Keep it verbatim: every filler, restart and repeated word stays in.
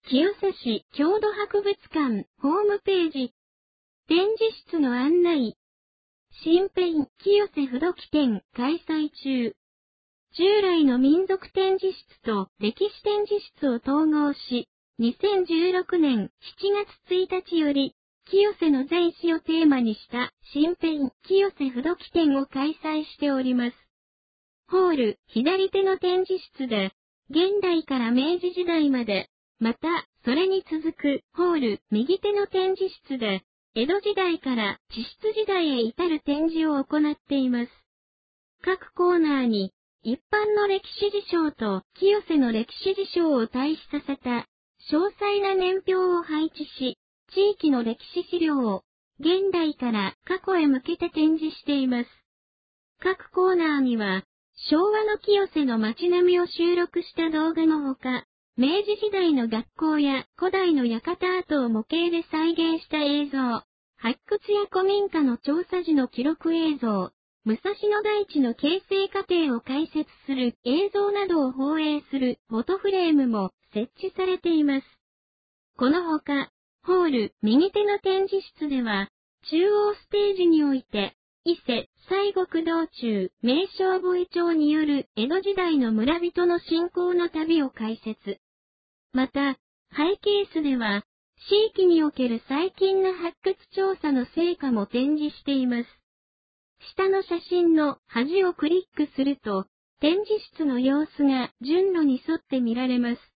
清瀬市郷土博物館ホームページ。展示室の案内。新編清瀬不土記展開催中。従来の民族展示室と歴史展示室を統合し、にせんじゅうろくねんしちがつついたちより、清瀬の前史をテーマにした新編清瀬不土記展を開催しております。ホール左手の展示室で、現代から明治時代まで、また、それに続くホール右手の展示室で、江戸時代から地質時代へ至る展示を行っています。各コーナーに、一般の歴史事象と清瀬の歴史事象を対比させた詳細な年表を配置し、地域の歴史資料を現代から過去へ向けて展示しています。各コーナーには、昭和の清瀬の街並みを収録した動画のほか、明治時代の学校や古代の館跡を模型で再現した映像、発掘や古民家の調査時の記録映像、武蔵野台地の形成過程を解説する映像などを放映するフォトフレームも設置されています。このほか、ホール右手の展示室では、中央ステージにおいて、伊勢、西国道中、名勝堀町による江戸時代の村人の信仰の旅を解説。また、背景室では、地域における最近の発掘調査の成果も展示しています。下の写真の端をクリックすると、展示室の様子が順路に沿って見られます。